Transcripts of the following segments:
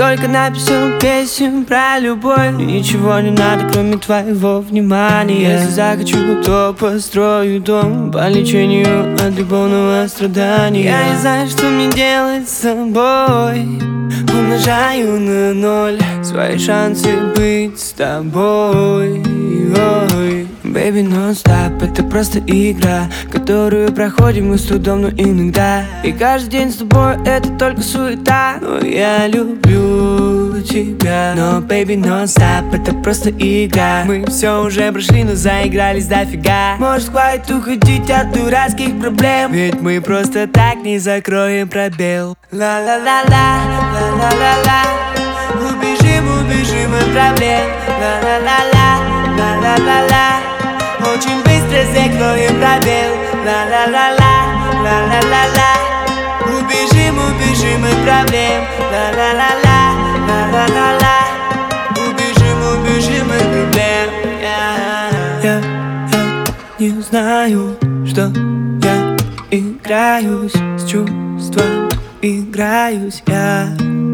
Сколько напишу песен про любовь, и ничего не надо, кроме твоего внимания. Если захочу, то построю дом по лечению от любовного страдания. Я не знаю, что мне делать с собой. Умножаю на ноль свои шансы быть с тобой. Ой. Baby, non-stop, это просто игра, которую проходим мы с трудом, но иногда. И каждый день с тобой это только суета. Но я люблю тебя. Но, baby, non-stop, это просто игра. Мы все уже прошли, но заигрались дофига. Может, хватит уходить от дурацких проблем, ведь мы просто так не закроем пробел. Ла-ла-ла-ла, ла-ла-ла-ла. Убежим от проблем. Ла-ла-ла-ла, ла-ла-ла-ла. Очень быстро закроем пробел. Ла-ла-ла-ла, ла-ла-ла-ла. Убежим от проблем. Ла-ла-ла-ла, ла-ла-ла-ла. Убежим от проблем. Я не знаю, что я играюсь с чувством, играюсь я.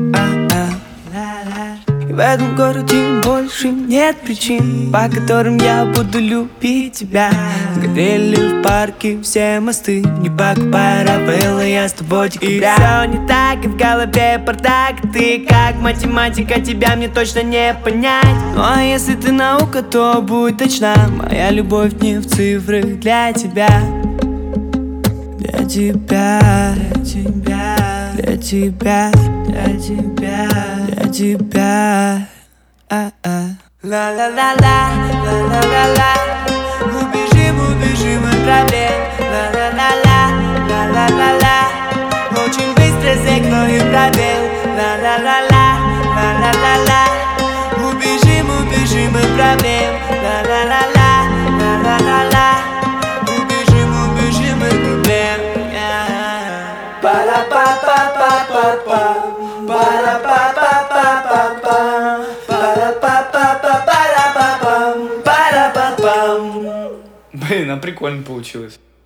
В этом городе больше нет причин, по которым я буду любить тебя. Сгорели в парке все мосты, не покупая Равелла, я с тобой декабря. И все не так, и в голове бардак. Ты как математика, тебя мне точно не понять. Ну а если ты наука, то будь точна. Моя любовь не в цифрах для тебя. Для тебя, для тебя, для тебя, для тебя, для тебя. Ла-ла-ла-ла, ла-ла-ла-ла. Убежим от проблем. Ла-ла-ла-ла, ла-ла-ла-ла. Очень быстро закроем пробел. Ла-ла-ла-ла, ла-ла-ла-ла. Убежим от проблем. Ла-ла-ла-ла, ла-ла-ла-ла. Убежим от проблем. Пара-па-па-па-па-па. Пара-па-па-па-па-па. Блин, а прикольно получилось.